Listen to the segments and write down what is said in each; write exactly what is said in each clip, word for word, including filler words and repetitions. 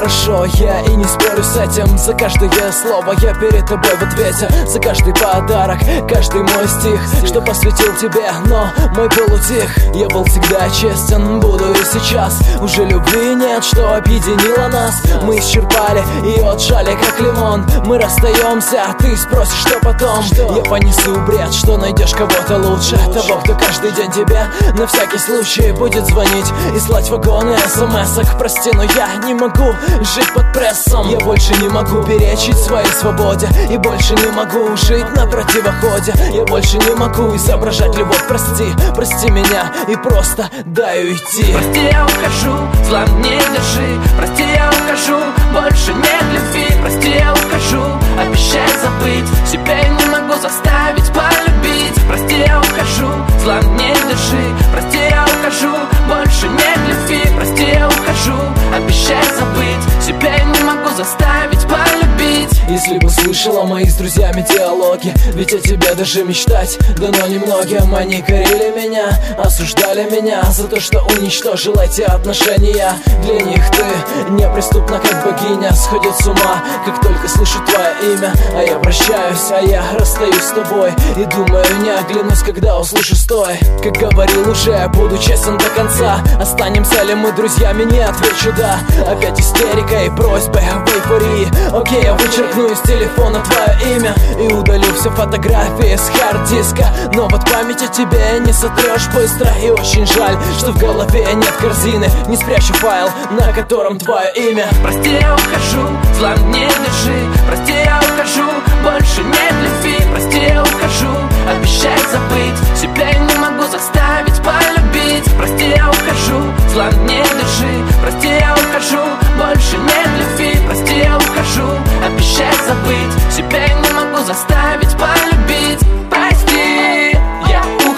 хорошо, я и не спорю с этим. За каждое слово я перед тобой в ответе, за каждый подарок, каждый мой стих, что посвятил тебе, но мой полутих. Я был всегда честен, буду и сейчас. Уже любви нет, что объединило нас. Мы исчерпали и отжали как лимон. Мы расстаемся, а ты спросишь, что потом. Я понесу бред, что найдешь кого-то лучше, того, кто каждый день тебе на всякий случай будет звонить и слать вагоны смс-ок. Прости, но я не могу жить под прессом. Я больше не могу перечить своей свободе и больше не могу жить на противоходе. Я больше не могу изображать любовь. Прости, прости меня и просто дай уйти. Прости, я ухожу, зла не держи. Прости, я ухожу, больше нет любви. Прости, я ухожу, обещай забыть. Себя я не могу заставить полюбить. Прости, я ухожу, зла не держи. Прости, я ухожу, больше нет любви. Прости, я ухожу, обещай забыть. Себя я не могу заставить полюбить. Если бы слышала мои с друзьями диалоги, ведь о тебе даже мечтать дано немногим. Они корили меня, осуждали меня за то, что уничтожил эти отношения. Для них ты неприступна, как богиня. Сходят с ума, как только слышу твое имя. А я прощаюсь, а я расстаюсь с тобой и думаю, не оглянусь, когда услышу стой. Как говорил уже, буду честен до конца. Останемся ли мы друзьями, не отвечу да. Опять истерика и просьбы в эйфории. Окей, я вычеркну из телефона твое имя и удалю все фотографии с хард-диска. Но вот память о тебе не сотрешь быстро. И очень жаль, что в голове нет корзины. Не спрячу файл, на котором твое имя. Прости, я ухожу, зла не держи. Прости, я ухожу, больше нет любви. Прости, я ухожу, обещай забыть. Себя я не могу заставить полюбить. Прости, я ухожу, зла не держи. Прости, я ухожу, больше нет любви. Прости, я ухожу, обещай забыть. Себя я не могу заставить полюбить. Прости, я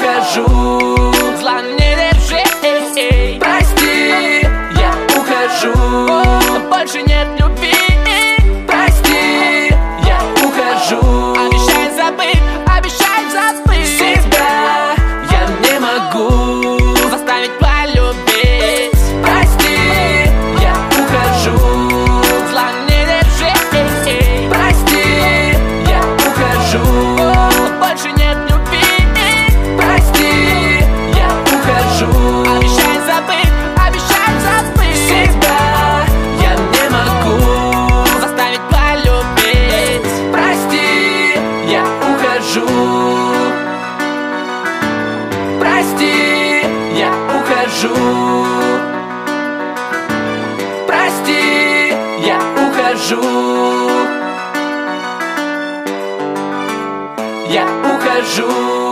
ухожу, зла не держи. Прости, я ухожу, больше нет любви. Прости, я ухожу, обещай забыть, обещай забыть. Себя я не могу заставить полюбить. Прости, я ухожу, зла не держи. Прости, я ухожу, больше нет любви. Прости, я ухожу, обещай забыть, обещай забыть. Себя я не могу заставить полюбить. Прости, я ухожу. Прости, я ухожу. Прости, я ухожу. Я ухожу.